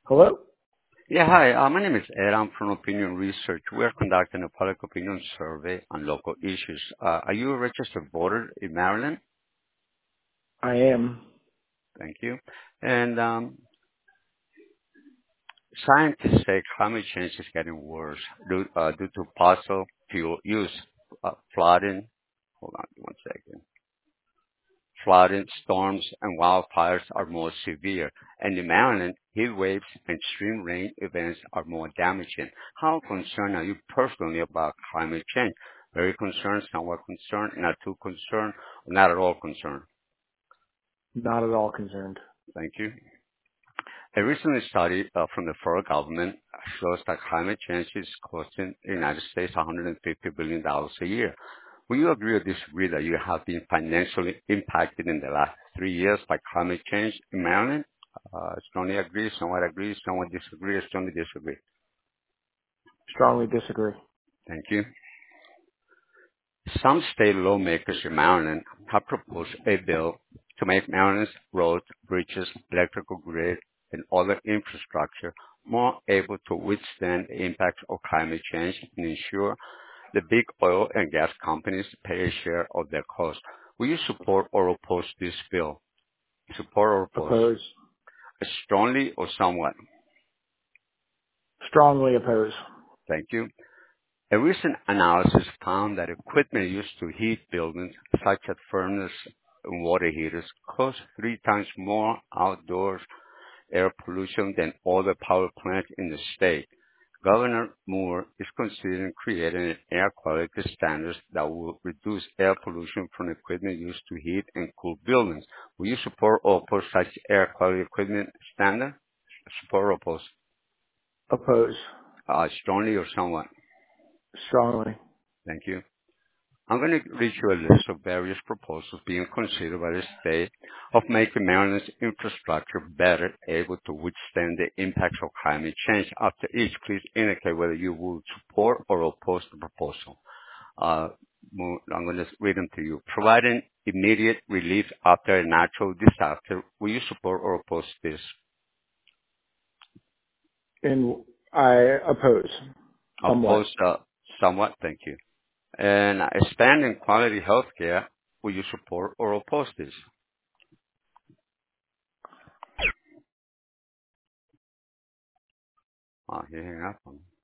Hello? Yeah, hi. My name is Ed. I'm from Opinion Research. We're conducting a public opinion survey on local issues. Are you a registered voter in Maryland? I am. Thank you. And scientists say climate change is getting worse due to fossil fuel use, flooding. Hold on one second. Flooding, storms, and wildfires are more severe, and in Maryland, heat waves and extreme rain events are more damaging. How concerned are you personally about climate change? Very concerned, somewhat concerned, not too concerned, or not at all concerned? Not at all concerned. Thank you. A recent study from the federal government shows that climate change is costing the United States $150 billion a year. Will you agree or disagree that you have been financially impacted in the last 3 years by climate change in Maryland? Strongly agree, somewhat disagree, or strongly disagree. Strongly disagree. Thank you. Some state lawmakers in Maryland have proposed a bill to make Maryland's roads, bridges, electrical grid, and other infrastructure more able to withstand the impacts of climate change and ensure the big oil and gas companies pay a share of their costs. Will you support or oppose this bill? Support or oppose? Oppose. Strongly or somewhat? Strongly oppose. Thank you. A recent analysis found that equipment used to heat buildings, such as furnaces and water heaters, cause 3 times more outdoors air pollution than other power plants in the state. Governor Moore is considering creating an air quality standards that will reduce air pollution from equipment used to heat and cool buildings. Will you support or oppose such air quality equipment standard? Support or oppose? Oppose. Strongly or somewhat? Strongly. Thank you. I'm going to read you a list of various proposals being considered by the state of making Maryland's infrastructure better able to withstand the impacts of climate change. After each, please indicate whether you will support or oppose the proposal. Uh, I'm going to read them to you. Providing immediate relief after a natural disaster. Will you support or oppose this? And I oppose. Somewhat. Oppose somewhat. Thank you. And expanding quality health care. Will you support or oppose this? Oh, he hung up on me.